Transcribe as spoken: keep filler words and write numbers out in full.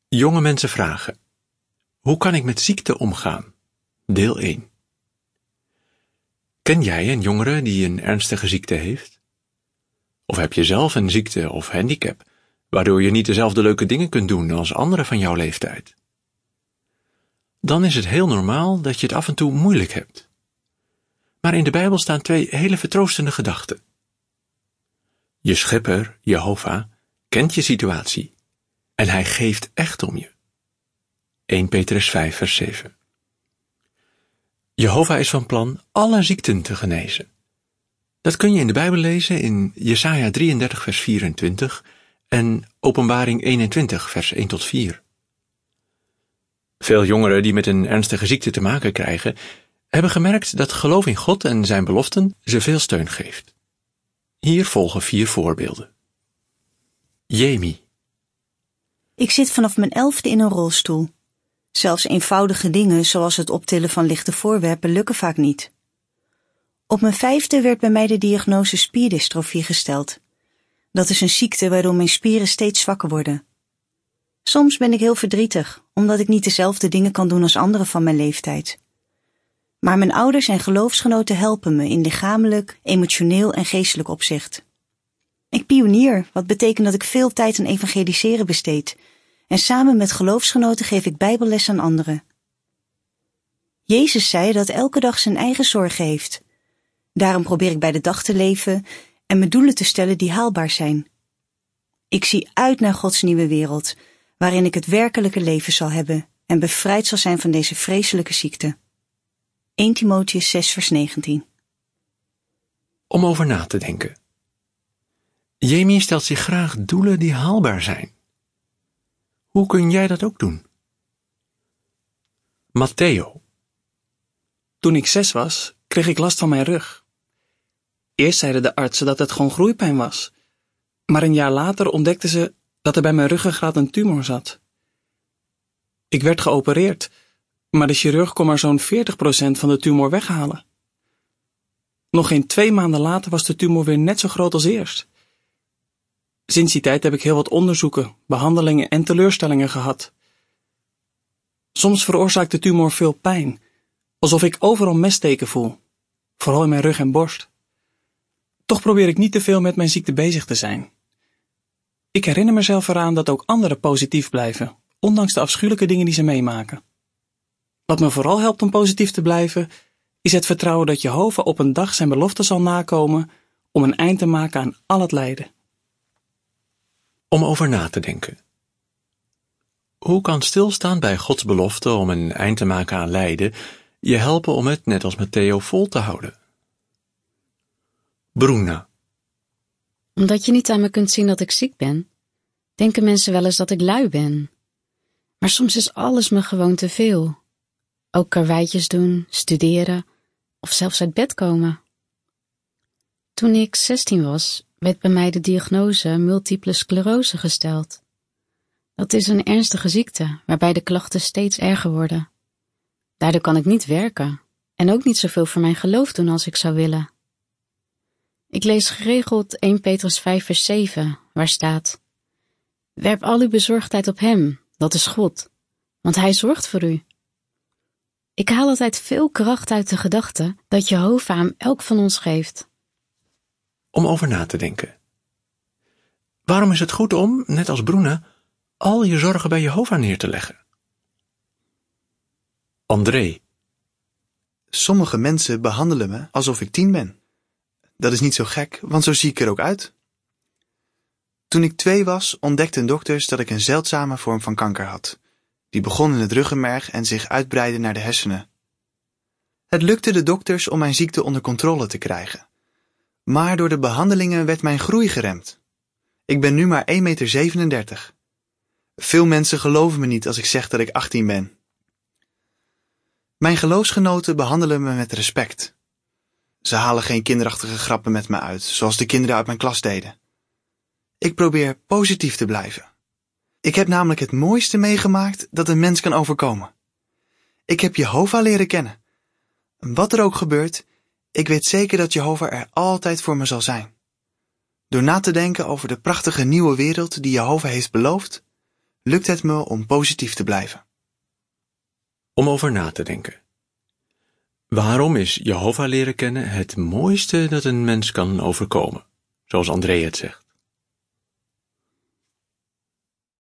Jonge mensen vragen: hoe kan ik met ziekte omgaan? Deel één. Ken jij een jongere die een ernstige ziekte heeft? Of heb je zelf een ziekte of handicap, waardoor je niet dezelfde leuke dingen kunt doen als anderen van jouw leeftijd? Dan is het heel normaal dat je het af en toe moeilijk hebt. Maar in de Bijbel staan twee hele vertroostende gedachten. Je schepper, Jehovah, kent je situatie en hij geeft echt om je. Eerste Petrus vijf vers zeven. Jehovah is van plan alle ziekten te genezen. Dat kun je in de Bijbel lezen in Jesaja drieëndertig vers vierentwintig en Openbaring eenentwintig vers één tot vier. Veel jongeren die met een ernstige ziekte te maken krijgen, hebben gemerkt dat geloof in God en zijn beloften ze veel steun geeft. Hier volgen vier voorbeelden. Jamie. Ik zit vanaf mijn elfde in een rolstoel. Zelfs eenvoudige dingen zoals het optillen van lichte voorwerpen lukken vaak niet. Op mijn vijfde werd bij mij de diagnose spierdystrofie gesteld. Dat is een ziekte waardoor mijn spieren steeds zwakker worden. Soms ben ik heel verdrietig, omdat ik niet dezelfde dingen kan doen als anderen van mijn leeftijd. Maar mijn ouders en geloofsgenoten helpen me in lichamelijk, emotioneel en geestelijk opzicht. Ik pionier, wat betekent dat ik veel tijd aan evangeliseren besteed, en samen met geloofsgenoten geef ik bijbelles aan anderen. Jezus zei dat elke dag zijn eigen zorgen heeft. Daarom probeer ik bij de dag te leven en me doelen te stellen die haalbaar zijn. Ik zie uit naar Gods nieuwe wereld, waarin ik het werkelijke leven zal hebben en bevrijd zal zijn van deze vreselijke ziekte. Eerste Timotheüs zes vers negentien. Om over na te denken. Jamie stelt zich graag doelen die haalbaar zijn. Hoe kun jij dat ook doen? Matteo. Toen ik zes was, kreeg ik last van mijn rug. Eerst zeiden de artsen dat het gewoon groeipijn was. Maar een jaar later ontdekten ze dat er bij mijn ruggengraat een tumor zat. Ik werd geopereerd, maar de chirurg kon maar zo'n veertig procent van de tumor weghalen. Nog geen twee maanden later was de tumor weer net zo groot als eerst. Sinds die tijd heb ik heel wat onderzoeken, behandelingen en teleurstellingen gehad. Soms veroorzaakt de tumor veel pijn, alsof ik overal messteken voel, vooral in mijn rug en borst. Toch probeer ik niet te veel met mijn ziekte bezig te zijn. Ik herinner mezelf eraan dat ook anderen positief blijven, ondanks de afschuwelijke dingen die ze meemaken. Wat me vooral helpt om positief te blijven, is het vertrouwen dat Jehovah op een dag zijn belofte zal nakomen om een eind te maken aan al het lijden. Om over na te denken. Hoe kan stilstaan bij Gods belofte om een eind te maken aan lijden je helpen om het, net als Matteo, vol te houden? Bruna. Omdat je niet aan me kunt zien dat ik ziek ben, denken mensen wel eens dat ik lui ben. Maar soms is alles me gewoon te veel. Ook karweitjes doen, studeren of zelfs uit bed komen. Toen ik zestien was, werd bij mij de diagnose multiple sclerose gesteld. Dat is een ernstige ziekte, waarbij de klachten steeds erger worden. Daardoor kan ik niet werken en ook niet zoveel voor mijn geloof doen als ik zou willen. Ik lees geregeld Eerste Petrus vijf vers zeven, waar staat: werp al uw bezorgdheid op hem, dat is God, want hij zorgt voor u. Ik haal altijd veel kracht uit de gedachte dat Jehovah aan elk van ons geeft. Om over na te denken. Waarom is het goed om, net als Bruna, al je zorgen bij Jehovah neer te leggen? André. Sommige mensen behandelen me alsof ik tien ben. Dat is niet zo gek, want zo zie ik er ook uit. Toen ik twee was, ontdekten dokters dat ik een zeldzame vorm van kanker had. Die begon in het ruggenmerg en zich uitbreidde naar de hersenen. Het lukte de dokters om mijn ziekte onder controle te krijgen. Maar door de behandelingen werd mijn groei geremd. Ik ben nu maar één meter zevenendertig. Veel mensen geloven me niet als ik zeg dat ik achttien ben. Mijn geloofsgenoten behandelen me met respect. Ze halen geen kinderachtige grappen met me uit, zoals de kinderen uit mijn klas deden. Ik probeer positief te blijven. Ik heb namelijk het mooiste meegemaakt dat een mens kan overkomen. Ik heb Jehovah leren kennen. Wat er ook gebeurt, ik weet zeker dat Jehovah er altijd voor me zal zijn. Door na te denken over de prachtige nieuwe wereld die Jehovah heeft beloofd, lukt het me om positief te blijven. Om over na te denken. Waarom is Jehovah leren kennen het mooiste dat een mens kan overkomen, zoals André het zegt?